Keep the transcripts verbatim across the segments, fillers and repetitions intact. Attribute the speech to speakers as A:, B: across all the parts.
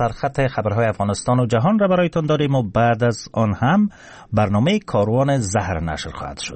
A: سرخط خبرهای افغانستان و جهان را برایتان داریم و بعد از آن هم برنامه کاروان زهر نشر خواهد شد.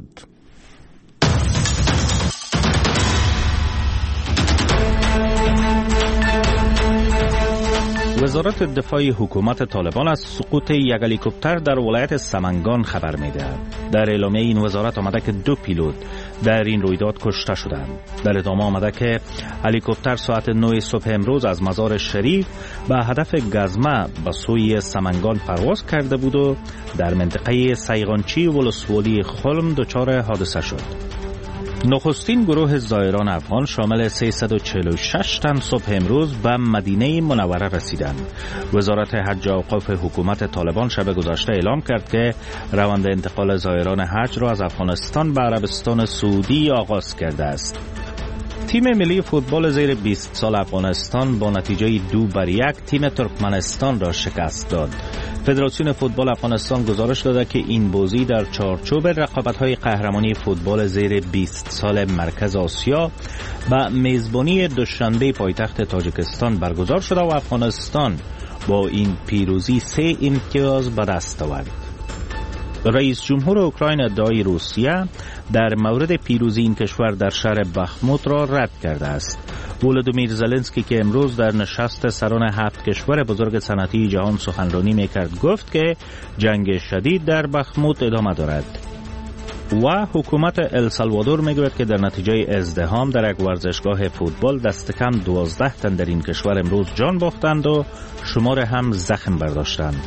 A: وزارت دفاع حکومت طالبان از سقوط یک هلیکوپتر در ولایت سمنگان خبر می‌دهد. در اعلامیه این وزارت آمده که دو پیلوت در این رویداد کشته شدند. در ادامه آمده که هلیکوپتر ساعت نه صبح امروز از مزار شریف به هدف گزمه به سوی سمنگان پرواز کرده بود و در منطقه سیغانچی ولسوالی خلم دچار حادثه شد. نخستین گروه زائران افغان شامل سیصد و چهل و شش تن صبح امروز به مدینه منوره رسیدند. وزارت حج و اوقاف حکومت طالبان شب گذشته اعلام کرد که روند انتقال زائران حج را از افغانستان به عربستان سعودی آغاز کرده است. تیم ملی فوتبال زیر بیست سال افغانستان با نتیجه دو بر یک تیم ترکمنستان را شکست داد. فدراسیون فوتبال افغانستان گزارش داده که این بازی در چارچوب رقابت‌های قهرمانی فوتبال زیر بیست سال مرکز آسیا و میزبانی دوشنبه پایتخت تاجیکستان برگزار شده و افغانستان با این پیروزی سه امتیاز به دست آورد. رئیس جمهور اوکراین ادعای روسیه در مورد پیروزی این کشور در شهر بخموت را رد کرده است. ولودیمیر زلنسکی که امروز در نشست سران هفت کشور بزرگ صنعتی جهان سخنرانی میکرد گفت که جنگ شدید در بخموت ادامه دارد. و حکومت السالوادور میگوید که در نتیجه ازدحام در یک ورزشگاه فوتبال دست کم دوازده تن در این کشور امروز جان باختند و شمار هم زخم برداشتند.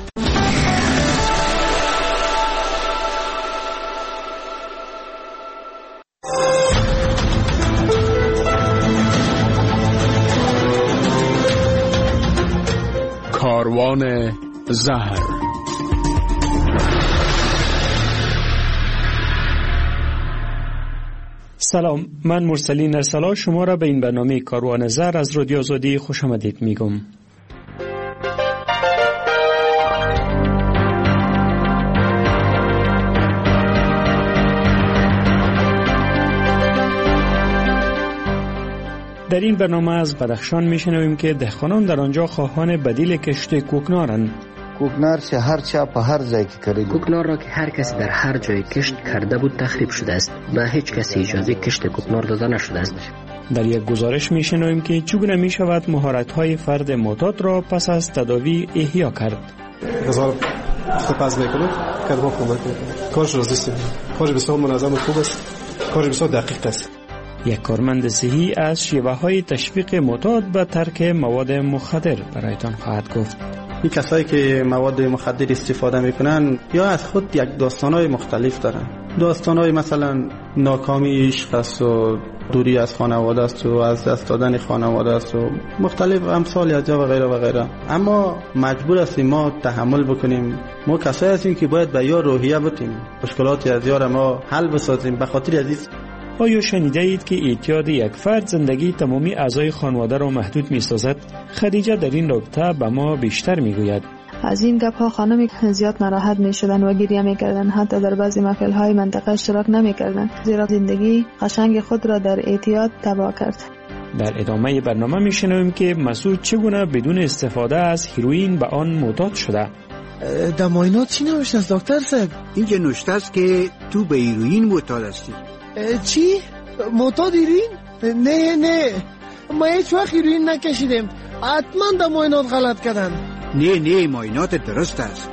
B: کاروان زهر.
C: سلام، من مرسلین ارسلا شما را به این برنامه کاروان زهر از رادیو آزادی خوش آمدید میگم. در این برنامه از بدخشان میشنویم که دهقانان در آنجا خواهان بدیل کشت کوکنارند.
D: کوکنار چه هر چا په هر ځای کې کړی.
E: کوکنار را که هر کسی در هر جای کشت کرده بود تخریب شده است. به هیچ کسی اجازه کشت کوکنار داده نشده است.
C: در یک گزارش میشنویم که چگونه میشود مهارت‌های فرد معتاد را پس از تداوی احیا کرد.
F: غذا پس میکنه کار ما خوبه کارش رو زیستیم کارش بسیار منظم و خوب است کارش بسیار دقیق است.
C: یک کارمند صحی از شیوه‌های تشویق معتاد به ترک مواد مخدر برایتان خواهد گفت.
G: این کسایی که مواد مخدر استفاده میکنن یا از خود یک داستانهای مختلف دارن. داستانهای مثلا ناکامی عشق است و دوری از خانواده است و از دست دادن خانواده است و مختلف امثال از جا و غیره و غیره. اما مجبور هستیم ما تحمل بکنیم. ما کسایی هستیم که باید به یار روحیه بدیم، مشکلات از یار ما حل بسازیم. به خاطر عزیز
C: آیا شنیده اید که اعتیاد یک فرد زندگی تمامی اعضای خانواده را محدود می سازد؟ خدیجه در این رابطه به ما بیشتر می گوید.
H: از این گپ ها خانم زیاد ناراحت می شدن و گریه می کردن. حتی در بعضی محفل های منطقه اشتراک نمی کردن، زیرا زندگی قشنگ خود را در اعتیاد تباه کرد.
C: در ادامه برنامه می شنویم که مسعود چگونه بدون استفاده از هیروئین به آن معتاد شده.
I: در معاینات چی نوشته است دکتر صاحب؟
J: اینجا نوشته است که تو به هیروئین معتاد هستی.
I: چی؟ معتاد هیروئین؟ نه نه ما هیچ وقت هیروئین نکشیدیم. حتما در معاینات غلط کردن.
J: نه نه معاینات درست است.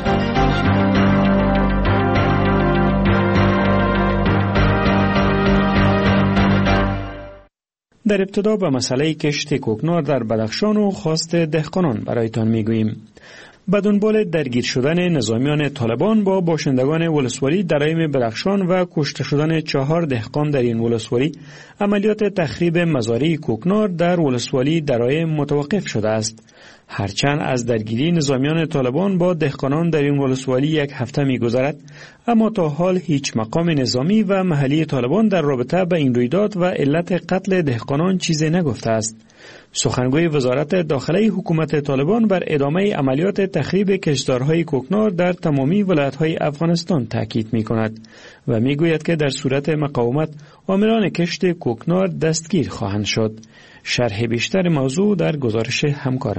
C: در ابتدا به مسئله کشت کوکنار در بدخشان و خواست دهقانان برایتان میگوییم. به دنبال درگیر شدن نظامیان طالبان با باشندگان ولسوالی درایم بدخشان و کشته شدن چهار دهقان در این ولسوالی، عملیات تخریب مزارع کوکنار در ولسوالی درایم متوقف شده است. هرچند از درگیری نظامیان طالبان با دهقانان در این ولسوالی یک هفته می‌گذرد، اما تا حال هیچ مقام نظامی و محلی طالبان در رابطه با این رویداد و علت قتل دهقانان چیزی نگفته است. سخنگوی وزارت داخلی حکومت طالبان بر ادامه عملیات تخریب کشتزارهای کوکنار در تمامی ولایت‌های افغانستان تاکید می‌کند و می‌گوید که در صورت مقاومت عاملان کشت کوکنار دستگیر خواهند شد. شرح بیشتر موضوع در گزارش همکار ما.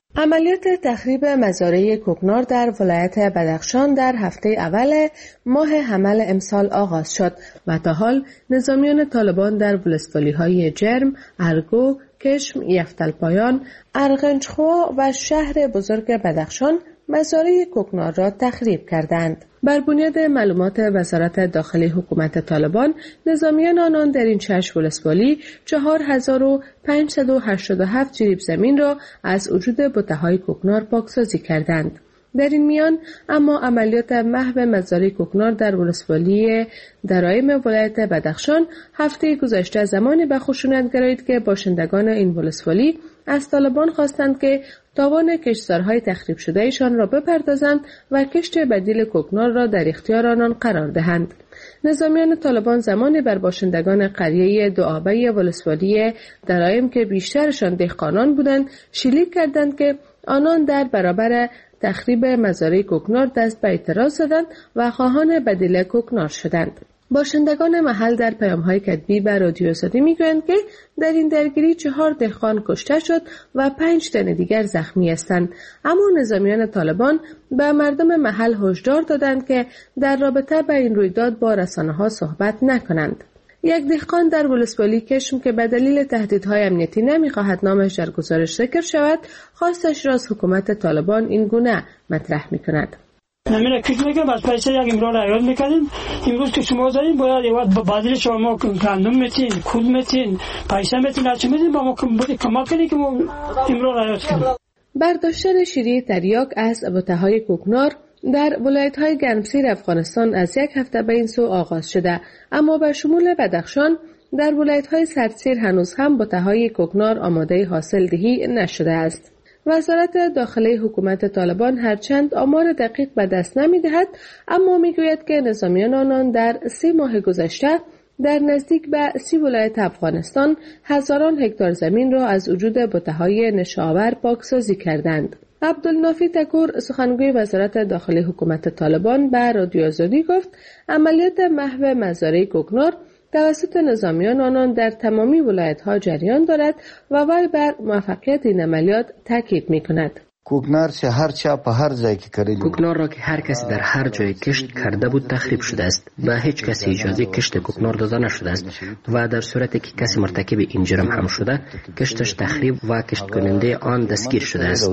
B: عملیات تخریب مزارع کوکنار در ولایت بدخشان در هفته اول ماه حمل امسال آغاز شد و تا حال نظامیان طالبان در ولسوالی‌های جرم، ارگو، کشم، یفتلپایان، ارغنجخوا و شهر بزرگ بدخشان مزارع کوکنار را تخریب کردند. بر بنیاد معلومات وزارت داخلی حکومت طالبان، نظامیان آنان در این شش ولسوالی چهار هزار و پانصد و هشتاد و هفت جریب زمین را از وجود بته‌های کوکنار پاکسازی کردند. در این میان اما عملیات محو مزارع کوکنار در ولسوالی درایم ولایت بدخشان هفته گذشته زمانی به خشونت گرایید که باشندگان این ولسوالی از طالبان خواستند که تاوان کشتزارهای تخریب شده ایشان را بپردازند و کشت بدیل کوکنار را در اختیار آنان قرار دهند. نظامیان طالبان زمانی بر باشندگان قریه دعابه ولسوالی درایم که بیشترشان دهقانان بودند شلیک کردند که آنان در برابر تخریب مزارع کوکنار دست به اعتراض زدند و خواهان بدیل کوکنار شدند. باشندگان محل در پیام‌های کتبی به رادیو آزادی میگویند که در این درگیری چهار دهقان کشته شد و پنج تن دیگر زخمی هستند، اما نظامیان طالبان به مردم محل هشدار دادند که در رابطه با این رویداد با رسانه‌ها صحبت نکنند. یک دهقان در ولسوالی کشم که به دلیل تهدیدهای امنیتی نمی‌خواهد نامش در گزارش ذکر شود، خواستش را از حکومت طالبان این گونه مطرح می‌کند.
K: نمیره کش میگم از پیسه یک امرار ایاد میکنیم. امروز که شما داریم باید ایواد بدیل شما گندم میتین، کود میتین، پیسه میتین، هرچی میتین با ما کمک کنید که ما امرار ایاد کنیم.
B: برداشتن شیره تریاک از بته‌های کوکنار در ولایت‌های گرمسیر افغانستان از یک هفته به این سو آغاز شده، اما به شمول بدخشان در ولایت‌های سردسیر هنوز هم بته‌های کوکنار آماده حاصل دهی نشده است. وزارت داخلی حکومت طالبان هرچند آمار دقیق به دست نمی‌دهد، اما می‌گوید که نظامیان آنان در سی ماه گذشته در نزدیک به سی ولایت افغانستان هزاران هکتار زمین را از وجود بته‌های نشاور پاکسازی کردند. عبدالنافی تکور سخنگوی وزارت داخلی حکومت طالبان به رادیو آزادی گفت عملیات محو مزارع کوکنار توسط نظامیان آنان در تمامی ولایت‌ها جریان دارد و وی بر موفقیت این عملیات تاکید می‌کند.
D: کوکنار سے هر چا په هر ځای کې کړی.
E: کوکنار را که هر کسی در هر جای کشت کرده بود تخریب شده است. به هیچ کسی اجازه کشت کوکنار داده نشده است و در صورتی که کسی مرتکب این جرم هم شده، کشتش تخریب و کشت کننده آن دستگیر شده است.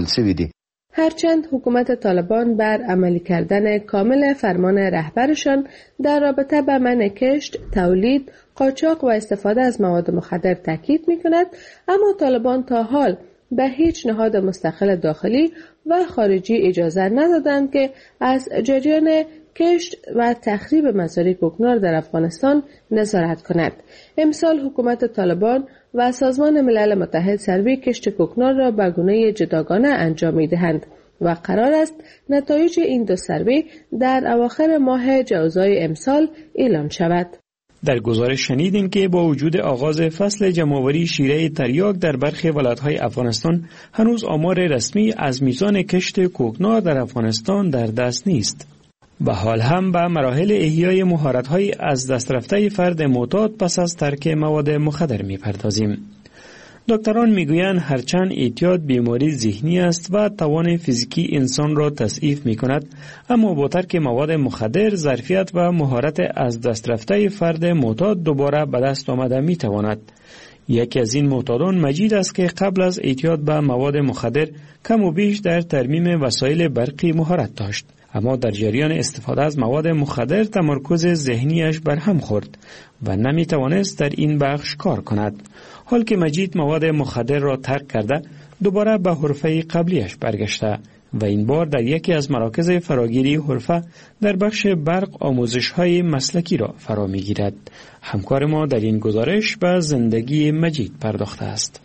B: هرچند حکومت طالبان بر عملی کردن کامل فرمان رهبرشان در رابطه با منع کشت، تولید، قاچاق و استفاده از مواد مخدر تاکید می‌کند، اما طالبان تا حال به هیچ نهاد مستقل داخلی و خارجی اجازه ندادند که از جریان کشت و تخریب مزارع کوکنار در افغانستان نظارت کند. امسال حکومت طالبان و سازمان ملل متحد سروی کشت کوکنار را به گونه جداگانه انجام می‌دهند و قرار است نتایج این دو سروی در اواخر ماه جوزای امسال اعلام شود.
C: در گزارش شنیدیم که با وجود آغاز فصل جمع‌آوری شیره تریاک در برخی ولایت‌های افغانستان هنوز آمار رسمی از میزان کشت کوکنار در افغانستان در دست نیست. به حال هم به مراحل احیای مهارت‌های از دست رفته فرد معتاد پس از ترک مواد مخدر می‌پردازیم. دکتران میگویند هرچند اعتیاد بیماری ذهنی است و توان فیزیکی انسان را تضعیف می‌کند، اما با ترک مواد مخدر ظرفیت و مهارت از دست رفته فرد معتاد دوباره به دست آمده می‌تواند. یکی از این معتادان مجید است که قبل از اعتیاد به مواد مخدر کم و بیش در ترمیم وسایل برقی مهارت داشت، اما در جریان استفاده از مواد مخدر تمرکز ذهنیش برهم خورد و نمی توانست در این بخش کار کند. حال که مجید مواد مخدر را ترک کرده دوباره به حرفه قبلیش برگشته و این بار در یکی از مراکز فراگیری حرفه در بخش برق آموزش های مسلکی را فرا می گیرد. همکار ما در این گزارش به زندگی مجید پرداخته است.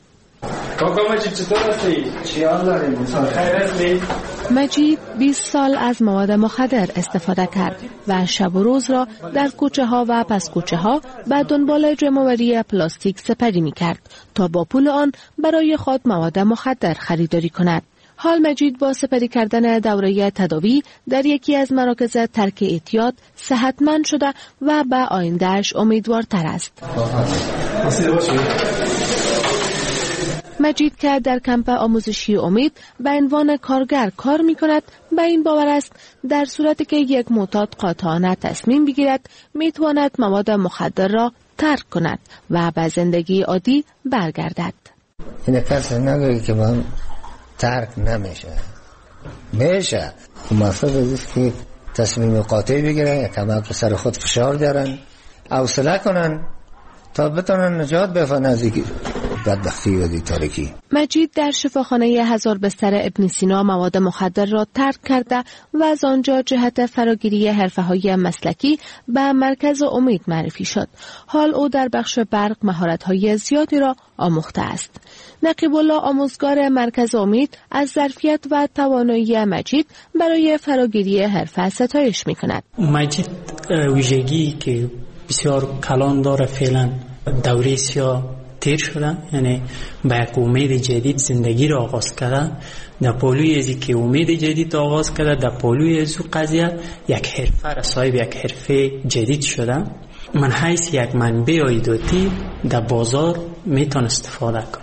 L: کاکا مجید چطور هستی؟ چی حال داریم؟ خیر هستی؟
B: مجید بیست سال از مواد مخدر استفاده کرد و شب و روز را در کوچه ها و پس کوچه ها به دنبال جمع‌آوری پلاستیک سپری می کرد تا با پول آن برای خود مواد مخدر خریداری کند. حال مجید با سپری کردن دوره تداوی در یکی از مراکز ترک اعتیاد صحتمند شده و به آیندهش امیدوارتر است. مجید که در کمپ آموزشی امید به عنوان کارگر کار می کند به این باور است در صورتی که یک معتاد قاطعانه تصمیم بگیرد می تواند مواد مخدر را ترک کند و به زندگی عادی برگردد.
M: این کسی نگویی که من ترک نمیشه میشه. مقصد است که تصمیم قاطع بگیرن، کمک به سر خود فشار بیارن، حوصله کنن تا بتونن نجات بفن از این بدبختی و دی تاریکی.
B: مجید در شفاخانه هزار بستر ابن سینا مواد مخدر را ترک کرده و از آنجا جهت فراگیری حرفه‌های مسلکی به مرکز امید معرفی شد. حال او در بخش برق مهارت‌های زیادی را آموخته است. نقیب الله آموزگار مرکز امید از ظرفیت و توانایی مجید برای فراگیری حرفه ستایش می‌کند.
N: مجید ویژگی که بسیار کلان داره، فعلا دوره سیاه تیر شدن، یعنی با یک امید جدید زندگی را آغاز کردن. در پالوی ازی که امید جدید آغاز کرده، در پالوی ازو قضیه یک حرفه را صاحب یک حرفه جدید شدن. من حیث یک منبع عایداتی در بازار میتون استفاده کنم.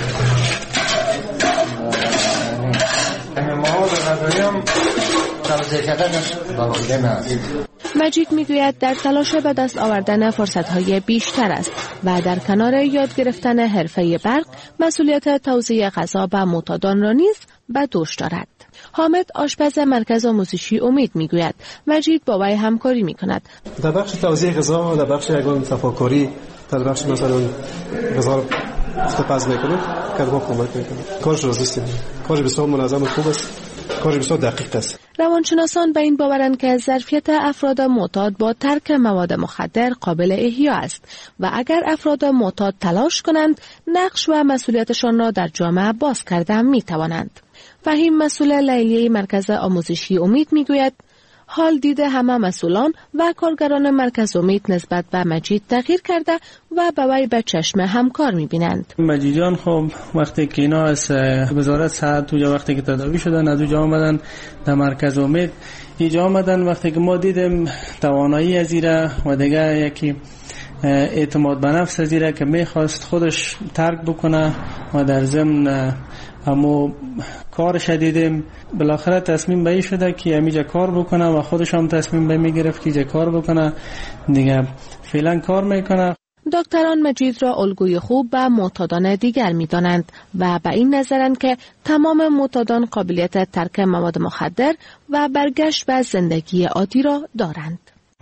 B: مجید میگوید در تلاش به دست آوردن فرصت‌های بیشتر است و در کنار یاد گرفتن حرفه برق مسئولیت توزیع غذا به معتادان را نیز به دوش دارد. حامد آشپز مرکز آموزشی امید میگوید مجید با وی همکاری میکند.
F: در بخش توزیع غذا، در بخش یگان تفاکری، در بخش مثلا غذا استفاده میکنه، کارو کمک میکنه. کارش رو زیستیم. کارش بسیار منظم و خوب است. کارش بسیار دقیق است.
B: روانشناسان به این باورند که ظرفیت افراد معتاد با ترک مواد مخدر قابل احیا است و اگر افراد معتاد تلاش کنند نقش و مسئولیتشان را در جامعه باز کرده می توانند. فهیم مسئول لیلیه مرکز آموزشی امید می گوید حال دیده همه مسئولان و کارگران مرکز امید نسبت به مجید تغییر کرده و به وی به چشم همکار می بینند.
G: مجید جان خب وقتی که اینا از وزارت صحت تو وقتی که تداوی شدن از اونجا آمدن در مرکز امید، اینجا آمدن وقتی که ما دیدیم توانایی از ایره و دیگه یکی اعتماد به نفس از ایره که میخواست خودش ترک بکنه و در ضمن همو کارش دیدیم، بالاخره تصمیم به این شده که همیجا کار بکنه و خودش هم تصمیم به میگرفت که اینجا کار بکنه، دیگه فعلا کار میکنه.
B: دکتران مجید را الگوی خوب به معتادان دیگر می‌دانند و به این نظرند که تمام معتادان قابلیت ترک مواد مخدر و برگشت به زندگی عادی را دارند.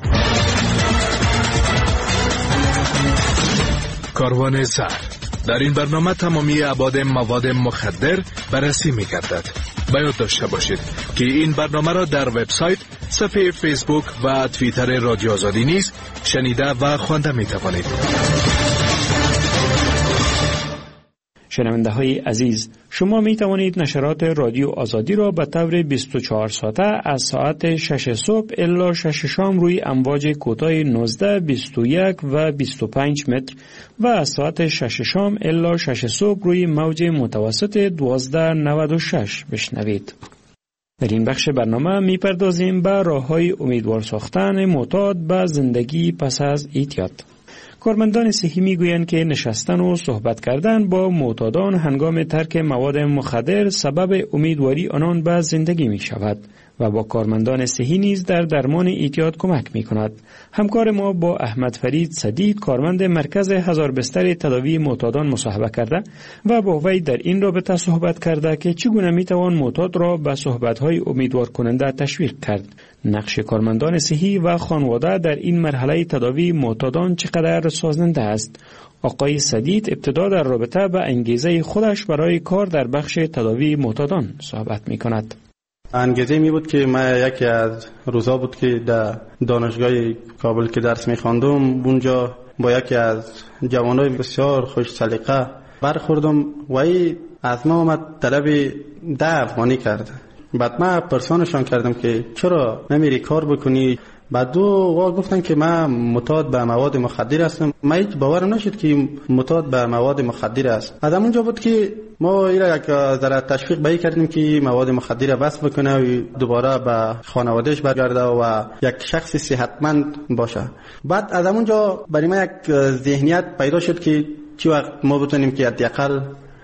O: کاروان زهر در این برنامه تمامی ابعاد مواد مخدر بررسی می‌گردد. باید داشته باشید که این برنامه را در وبسایت، صفحه فیسبوک و توییتر رادیو آزادی نیز شنیده و خوانده می‌توانید.
C: شنونده های عزیز، شما می توانید نشرات رادیو آزادی را به طور بیست و چهار ساعته از ساعت شش صبح الی شش شام روی امواج کوتاه نوزده، بیست و یک و بیست و پنج متر و از ساعت شش شام الی شش صبح روی موج متوسط دوازده نود و شش بشنوید. در این بخش برنامه می پردازیم به راه های امیدوار ساختن معتاد به زندگی پس از اعتیاد. کارمندان صحی میگویند که نشستن و صحبت کردن با معتادان هنگام ترک مواد مخدر سبب امیدواری آنان به زندگی می شود و با کارمندان صحی نیز در درمان اعتیاد کمک می کند. همکار ما با احمد فرید سدید، کارمند مرکز هزار بستر تداوی معتادان، مصاحبه کرده و با وی در این رابطه صحبت کرده که چگونه می توان معتاد را به صحبت‌های امیدوار کننده تشویق کرد. نقش کارمندان صحی و خانواده در این مرحله تداوی معتادان چقدر سازنده است؟ آقای سدید ابتدا در رابطه با انگیزه خودش برای کار در بخش تداوی معتادان صحبت می کند.
G: انگیزه می بود که من یکی از روزا بود که در دانشگاه کابل که درس می خواندم، اونجا با یکی از جوانای بسیار خوش سلیقه برخوردم و ای از ما آمد طلب ده افغانی کرد. بعد من پرسانشان کردم که چرا نمیری کار بکنی؟ بعد دو وا گفتن که من معتاد به مواد مخدر هستم. من هیچ باورم نشد که معتاد به مواد مخدر است. از اونجا بود که ما اینا یک ذره تشویق به کردیم که مواد مخدر بس بکنه و دوباره به خانوادهش برگرده و یک شخص صحتمند باشه. بعد از اونجا برای من یک ذهنیت پیدا شد که چی وقت ما بتونیم که حداقل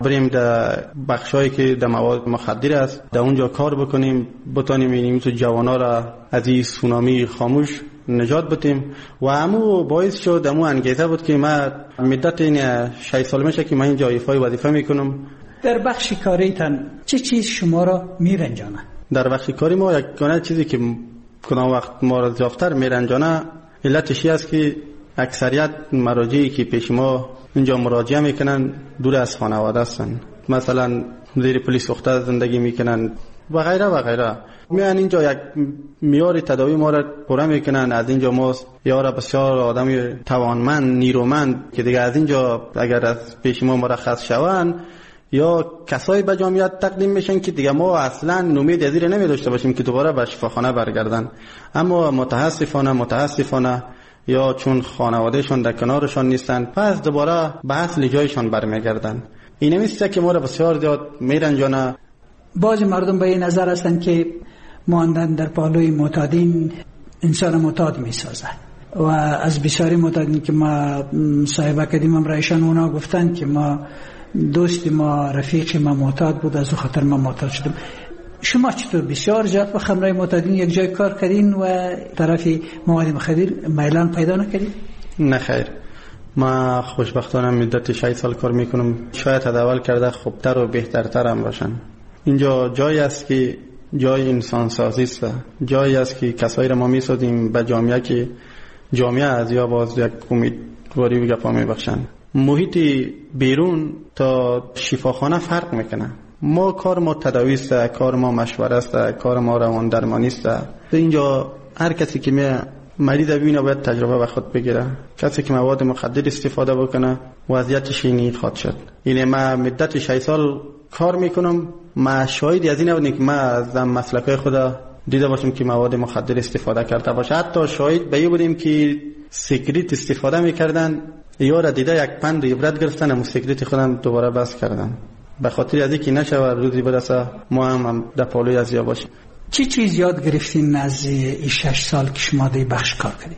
G: بریم در بخشایی که در مواد مخدر است در اونجا کار بکنیم، بتونیم این تو جوانا را از این سونامی خاموش نجات بدیم. و همو باعث شد، همو انگیزه بود که ما مدت این شش سال میشه که من اینجا ایفای وظیفه میکنم.
P: در بخش کاریتان چه چیز شما را میرنجانه؟
G: در بخش کاری ما یکگانه چیزی که کدام وقت ما را زیادتر میرنجانه علتش است که اکثریت مراجعی که پیش ما اینجا مراجعه میکنن دور از خانواده هستن، مثلا زیر پلیس اخته زندگی میکنن و غیره و غیره. میان اینجا یک معیار تداوی ما را پوره میکنن. از اینجا ما یارا بسیار آدم توانمند نیرومند که دیگه از اینجا اگر از پیش ما مرخص شوند یا کسایی به جامعیت تقدیم میشن که دیگه ما اصلا امید از این نمی داشته باشیم که دوباره به شفاخانه برگردن. اما متاسفانه متاسفانه یا چون خانوادهشون در کنارشان نیستن پس دوباره به اصل جایشان برمیگردن. این همیسته که ما را بسیار زیاد میرنجانه.
P: بعضی مردم به این نظر هستن که ماندن در پالوی معتادین انسان معتاد میسازه و از بسیاری معتادین که ما صاحبه کردیم امرایشان اونا گفتن که ما دوست ما رفیق ما معتاد بود از او خاطر ما معتاد شدم. شما چطور بسیار زیاد با خمره معتادین یک جای کار کردین و طرفی مواد مخدر میلان پیدا نکردین؟
G: نه خیر، ما خوشبختانه مدت شش سال کار میکنم. شاید تداول کرده خوبتر و بهترتر هم باشن. اینجا جایی است که جای انسان سازی است، جایی است که کسایی را ما میسازیم به جامعه که جامعه از یا باز یک امیدواری و گپا میبخشن. محیط بیرون تا شفاخانه فرق میکنه. ما کار ما تداوی است، کار ما مشوره است، کار ما روان درمانی است. اینجا هر کسی که می مریض ببینه باید تجربه به خود بگیره. کسی که مواد مخدر استفاده بکنه وضعیتش اینی خواهد شد. یعنی ما مدت شش سال کار میکنم، ما شاهدی از این نبودیم که ما از مسلکای خدا دیده باشیم که مواد مخدر استفاده کرده باشه. حتی شاهد به این بودیم که سیگریت استفاده میکردن، یارو دیده یک پند عبرت گرفتن و سیگریت خودم دوباره بس کردن. به خاطر از اینکه نشه روزی برسه ما هم در پالوی از یا باشیم.
P: چی چیز یاد گرفتین از این شش سال که شما در بخش کار کردید؟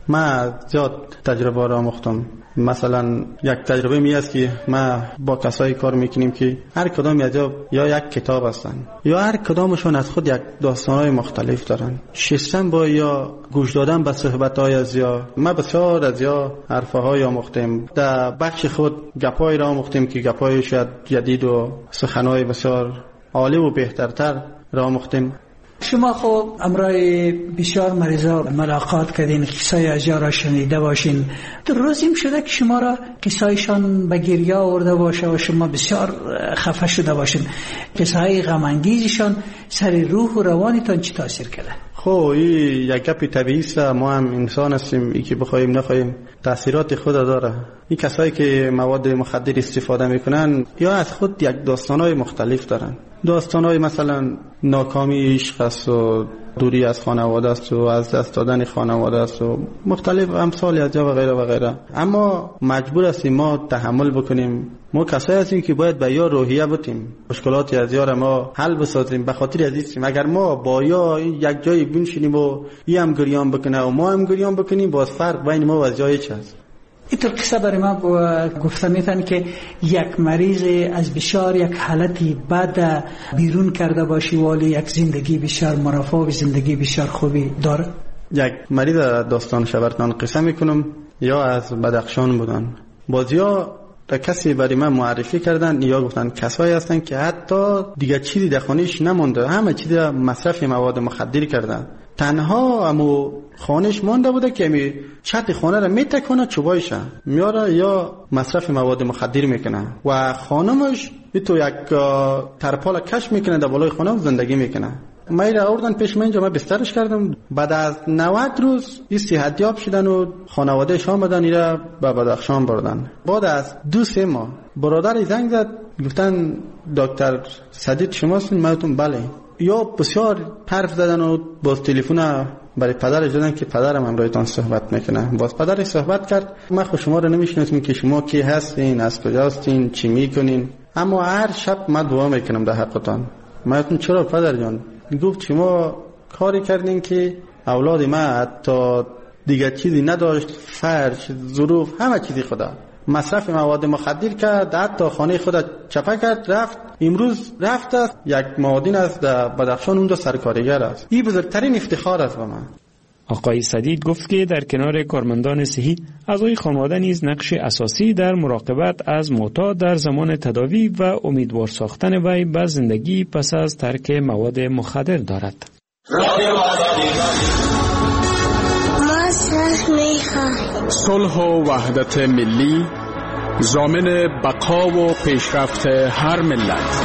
G: ما زیاد تجربه را آموختم. مثلا یک تجربه می است که ما با کسایی کار میکنیم که هر کدام از یا یک کتاب هستن یا هر کدامشون از خود یک داستانهای مختلف دارن. شستن با یا گوش دادن به صحبت‌های از یا ما بسیار از یا حرفهای آموختیم. در بخش خود گپای را آموختیم که گپای شاید جدید و سخنهای بسیار عالی و بهترتر را آموختیم.
P: شما خب امرای بسیار مریضا ملاقات کردین، قصای از را شنیده باشین. در روزیم شده که شما را قصایشان به گریه آورده باشه و شما بسیار خفه شده باشین. قصای غم انگیزشان سر روح و روانتان چی تاثیر کرده؟
G: خب این یک گپ طبیعی است. ما هم انسان هستیم، ای که بخوایم نخوایم تاثیرات خود داره. این کسایی که مواد مخدر استفاده میکنن یا از خود یک داستانهای مختلف دارن. داستانهای مثلا ناکامی عشق است و دوری از خانواده است و از دست دادن خانواده است و مختلف امثال از و غیره و غیره. اما مجبور هستیم ما تحمل بکنیم. ما کسایی هستیم که باید به یا روحیه بتیم، مشکلات از یا ما حل بسازیم. به خاطر از این اگر ما با یا یک جایی بنشینیم و ای هم گریان بکنه و ما هم گریان بکنیم، باز فرق بین ما و از جای چه است.
P: اینطور قصه برای ما گفته میتن که یک مریض از بسیار یک حالتی بد بیرون کرده باشی ولی یک زندگی بسیار مرفه و زندگی بسیار خوبی داره.
G: یک مریض داستان شبرتان قصه میکنم یا از بدخشان بودن. بازیا تا کسی برای من معرفی کردن یا گفتن کسایی هستن که حتی دیگه چیزی در خانهش نمونده، همه چیز مصرف مواد مخدر کردن. تنها امو خانهش مانده بوده که می چت خانه را میتکنه چوبایش میاره یا مصرف مواد مخدر میکنه و خانمش تو یک ترپال کش میکنه در بالای خانه و زندگی میکنه. ما را آوردن پیش من، اینجا من بسترش کردم. بعد از نود روز این صحتیاب شدن و خانوادهش آمدن ایرا به بدخشان بردن. بعد از دو سه ماه برادر زنگ زد، گفتن دکتر صدیق شماستین؟ من گفتم بله. یا بسیار حرف زدن و باز تلفن برای پدرش دادن که پدرم امرایتان صحبت میکنه. باز پدرش صحبت کرد. من خود شما رو نمیشناسم که شما کی هستین، از کجا هستین، چی میکنین، اما هر شب من دعا میکنم در حقتان. من گفتم چرا پدر جان؟ گفت شما کاری کردین که اولاد ما حتی دیگه چیزی نداشت، فرش، ظروف، همه چیزی خدا. مصرف مواد مخدر کرد، حتی خانه خود چپه کرد، رفت امروز رفت است یک معادن از بدخشان اونجا سرکارگر است. این بزرگترین افتخار است به من.
C: آقای سدید گفت که در کنار کارمندان صحی اعضای خانواده نیز نقش اساسی در مراقبت از معتاد در زمان تداوی و امیدوار ساختن وی به زندگی پس از ترک مواد مخدر دارد.
Q: صلح و وحدت ملی ضامن بقا و پیشرفت هر ملت.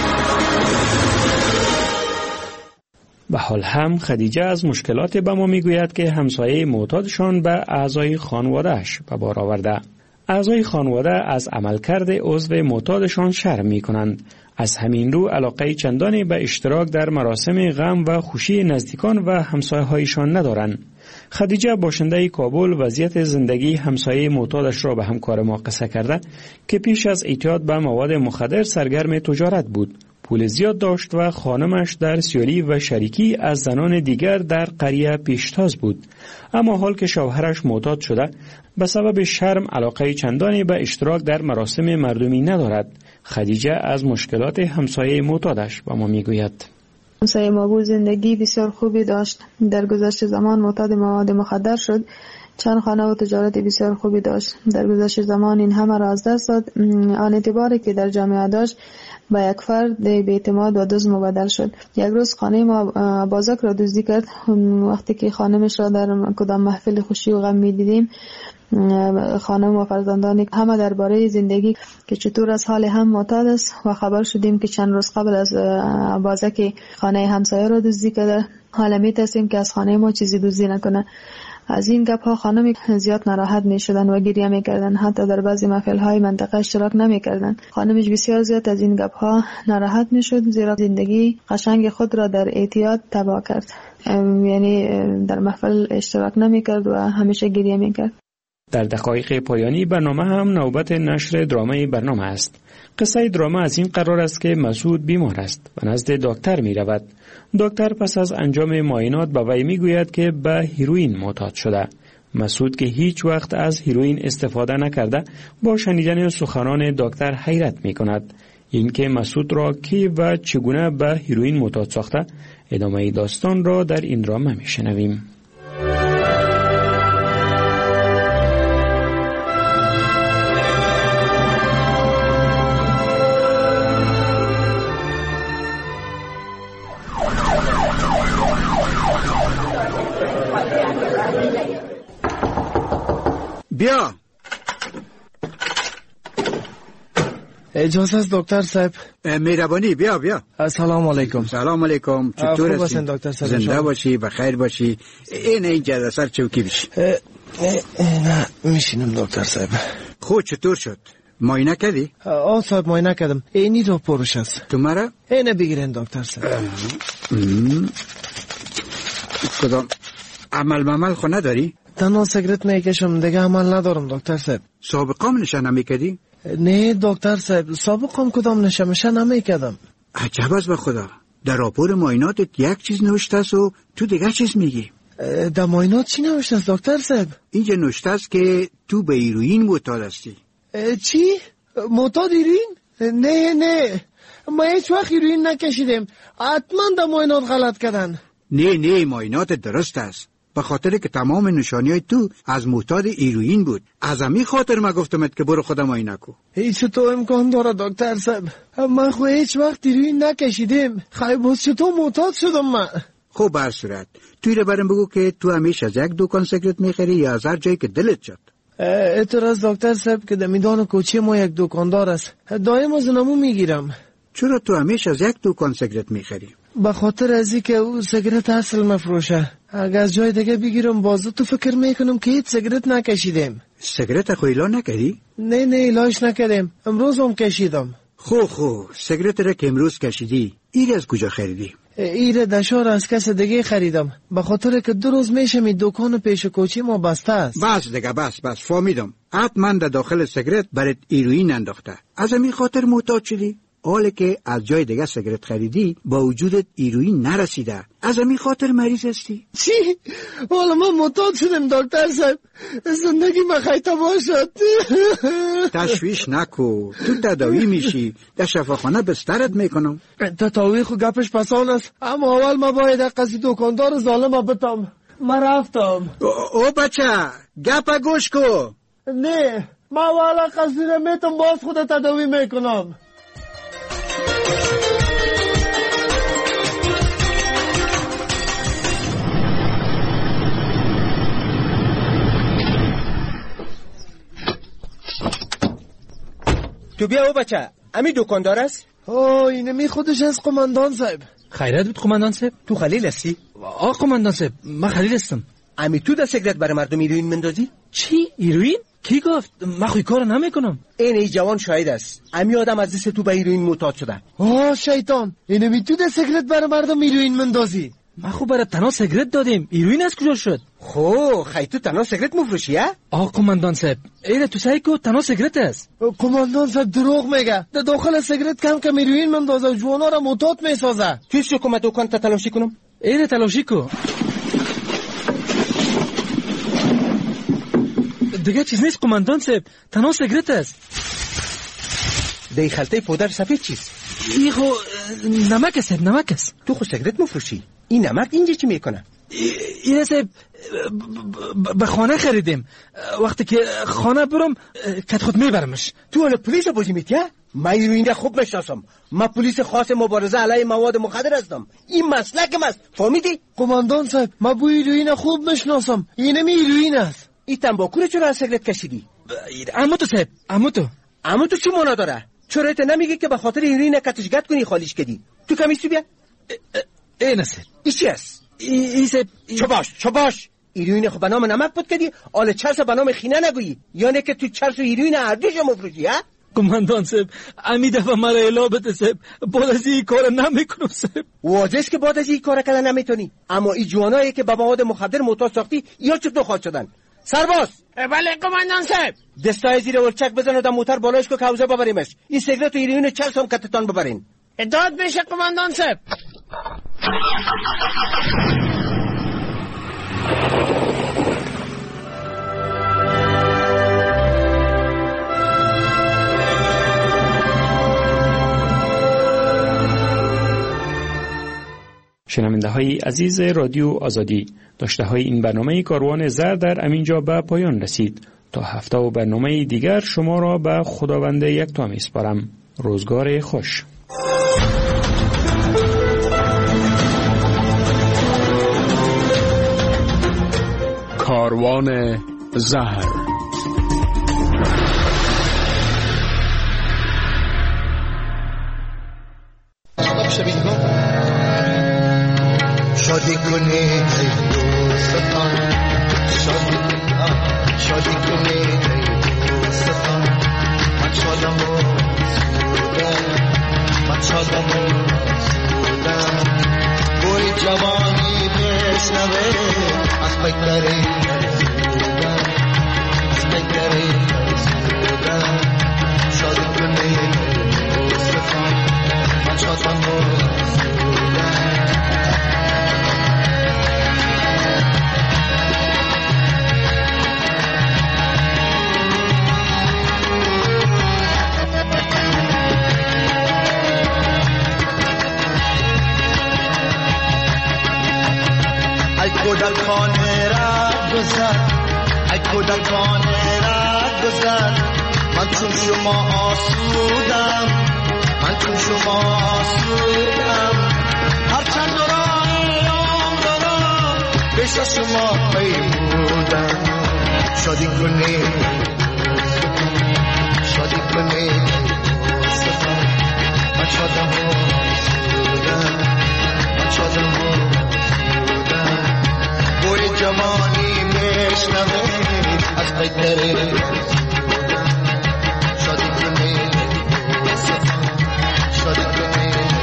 C: به حال هم خدیجه از مشکلات به ما میگوید که همسایه معتادشان به اعضای خانواده‌اش به بار آورده. اعضای خانواده از عملکرد عضو معتادشان شرم میکنند. از همین رو علاقه چندانی به اشتراک در مراسم غم و خوشی نزدیکان و همسایه‌هایشان ندارند. خدیجه باشنده کابل وضعیت زندگی همسایه معتادش را به همکار ما قصه کرده که پیش از اعتیاد به مواد مخدر سرگرم تجارت بود. پول زیاد داشت و خانمش در سیالی و شریکی از زنان دیگر در قریه پیشتاز بود. اما حال که شوهرش معتاد شده به سبب شرم علاقه چندانی به اشتراک در مراسم مردمی ندارد. خدیجه از مشکلات همسایه معتادش با ما میگوید.
H: همسایه ما بود زندگی بسیار خوبی داشت. در گذشت زمان معتاد مواد مخدر شد. چند خانه و تجارت بسیار خوبی داشت. در گذشت زمان این همه را از دست داد. آن اعتباری که در جامعه داشت با یک فرد به اعتماد و دزد مبدل شد. یک روز خانه ما بازک را دزدی کرد. وقتی که خانمش را در کدام محفل خوشی و غم می دیدیم، خانم و فرزندان همه درباره زندگی که چطور از حال هم معتاد است و خبر شدیم که چند روز قبل از بازک خانه همسایه را دزدی کرده. حالا می ترسیم که از خانه ما چیزی دزدی نکنه. از این گپ ها خانم زیاد ناراحت می شدن و گریه می کردن. حتی در بعضی محفل های منطقه اشتراک نمی کردن. خانمش بسیار زیاد از این گپ ها ناراحت می شد، زیرا زندگی قشنگ خود را در اعتیاد تباه کرد. یعنی در محفل اشتراک نمی کرد و همیشه گریه می کرد.
C: در دقایق پایانی برنامه هم نوبت نشر درامه برنامه است. قصه درامه از این قرار است که مسعود بیمار است و نزد دکتر می رود. دکتر پس از انجام معاینات به وی می گوید که به هیروئین معتاد شده. مسعود که هیچ وقت از هیروئین استفاده نکرده با شنیدن سخنان دکتر حیرت می کند. این که مسعود را کی و چگونه به هیروئین معتاد ساخته، ادامه داستان را در این درامه می شنویم.
J: بیا.
I: اجازه است دکتر صاحب؟
J: مهربانی بیا بیا.
I: سلام علیکم.
J: سلام علیکم. چطور هستی؟
I: دکتر صاحب؟
J: زنده باشی، بخیر باشی. این اینجا سر چوکی بشی.
I: نه میشینم دکتر صاحب.
J: خود چطور شد؟ معاینه کردی؟
I: آه صاحب معاینه کردم. اینی رو پروش است.
J: تو مرا؟
I: اینه بگیرین دکتر صاحب.
J: کدام عمل معمل خو نداری؟
I: تنها سیگرت میکشم، دیگه عمل ندارم دکتر صاحب.
J: سابقام نشه نمیکردی؟
I: نه دکتر صاحب، سابقام کدام نشه میشه نمیکردم.
J: عجب است به خدا. در راپور معایناتت یک چیز نوشته است و تو دیگه چیز میگی.
I: در معاینات چی نوشته است دکتر صاحب؟
J: اینجا نوشته است که تو به هیروئین معتاد هستی.
I: چی؟ معتاد هیروئین؟ نه نه، ما هیچ وقت هیروئین نکشیدیم. حتما در معاینات غلط کردن.
J: نه نه، معاینات درست است. به خاطر که تمام نشانی‌های تو از معتاد هیروئین بود. از همین خاطر ما گفتمت که برو خودت معاینه کو.
I: هیچ تو امکان داره دکتر صاحب؟ من خو هیچ وقت هیروئین نکشیدم. خیلی باز چطور معتاد شدم من؟
J: خب بر صورت توی رو برام بگو که تو همیشه از یک دکان سیگرت میخری یا از هر جایی که دلت شد؟
I: اعتراض دکتر صاحب که در میدان کوچه ما یک دکاندار است، دائم از نمو میگیرم.
J: چرا تو همیشه از یک دکان سیگرت میخری؟
I: به خاطر ازی که او سیگرت اصل مفروشه. اگر از جای دیگه بگیرم بازو تو فکر میکنم که هیچ سیگرت نکشیدم.
J: سیگرت خو اعلان نکردی؟
I: نه نه اعلانش نکردم، امروز هم کشیدم.
J: خو خو سیگرت را که امروز کشیدی ایر از کجا خریدی؟
I: ایر دشار از کس دیگه خریدم، به خاطر که دو روز میشه می دکان پیش کوچه ما بسته است.
J: بس دیگه بس بس فهمیدم. حتما در داخل سیگرت برات هیروئین انداخته، از همین خاطر معتاد شدی. حالی که از جای دیگه سیگرت خریدی با وجودت هیروئین نرسیده، از همین خاطر مریض هستی.
I: چی؟ والا من معتاد شدم دکتر صاحب، زندگی من خیلی تباه شد.
J: تشویش نکو، تو تداوی میشی، در شفاخانه بسترت میکنم.
I: تداوی خو گپش پسان است، اما اول ما باید قصی دکاندار ظالم بتم. من رفتم.
J: او بچه گپ گوش کو.
I: نه ما والا قصی میتم باز خود تداوی میکنم.
R: تو بیا او بچه، امی دکاندار است؟
I: اوه اینمی خودش از قماندان صاحب.
R: خیرت بود قماندان صاحب. تو خلیل هستی؟ آه قماندان صاحب من خلیل هستم. امی تو در سیگرت برای مردم هیروئین مندازی؟ چی؟ هیروئین؟ کی گفت؟ من خوی کار نمیکنم. این ای جوان شاهد است. امی آدم از دست تو به هیروئین معتاد شده.
I: آه شیطان، اینمی تو در سیگرت برای مردم هیروئین مندازی؟
R: ما خو برای تنها سیگرت دادیم، هیروئین از کجا شد؟ خو خی تو تنها سیگرت مفروشی ها؟ آه قماندان صاحب ایره تو سعی کو تنها سیگرت است.
I: قماندان صاحب دروغ میگه، در داخل سیگرت کم کم هیروئین مندازه و جوانا را معتاد میسازه.
R: توی شو کم دکان تا تلاشی کنم؟ ایره تلاشی کو. دیگه چیز نیست قماندان صاحب، تنها سیگرت است. دی خلطه پودر سفید چیست؟ ای خو نمک است، نمک است. تو خو سیگرت مفروشی، این نمک اینجا چی میکنه؟ این صاحب به خانه خریدیم، وقتی که خانه برم کت خود میبرمش. تو حالا پلیس بازی میتیه؟ من هیروئین خوب میشناسم، من پلیس خاص مبارزه علیه مواد مخدر هستم، این مسلکم است، فهمیدی؟
I: قماندان صاحب من بوی هیروئین خوب میشناسم، اینمی هیروئین است.
R: این تنباکو رو چرا از سیگرت کشیدی؟ عمو تو صاحب، عمو تو عمو تو چی مانا داره؟ چرا ایت نمیگی که به خاطر هیروئین کتشگت کنی خالیش کردی؟ تو کمیستی بیا. ای نسه ای چی است؟ ای صاحب چه باش چه باش هیروئین خو به نام نمک بود کردی، آل چرس به نام خینه نگویی، یعنی که تو چرس و هیروئین هر دوش مفروشی ها؟ قماندان صاحب امی دفعه مرا الا بده صاحب، بعد از این کار نمیکنم صاحب. واضح است که بعد از این کار کردن نمیتونی، اما این جوانایی که به مواد مخدر معتاد ساختی یا چطور خواهد شدن؟ سرباز.
I: بله قماندان صاحب.
R: دستای زیر ولچک بزن و در موتر بالایش که حوزه ببریمش، این سیگرت و هیروئین چل سام کتتان ببرین.
I: داد بشه قماندان صاحب.
C: شنونده های عزیز رادیو آزادی، داشته های این برنامه کاروان زر در امینجا به پایان رسید. تا هفته و برنامه دیگر شما را به خداوند یکتا میسپارم. روزگار خوش.
Q: کاروان زهر.
S: شادی کنید ای دوستان، شادی شادی کنید ای دوستان، من شادم و سودم، من شادم و سودم، بوی جوانی بشنوه از پیکری سودم، از پیکری سودم، شادی کنید ای دوستان، من شادم و سودم. کودکانه را گذر، ای کودکانه را گذر، من چون شما آسودم، من چون شما آسودم، هرچند دوران عمرم پیش از شما پیمودم. شادی کنید شادی کنید من شادم و سودم، من شادم و بوی جوانی میشنوید از پیکری شادی کنید شادی کنید.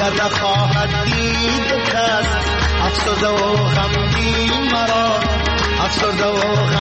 S: دیگر نخواهد دید کس افسرده و غمگین مرا افسرده و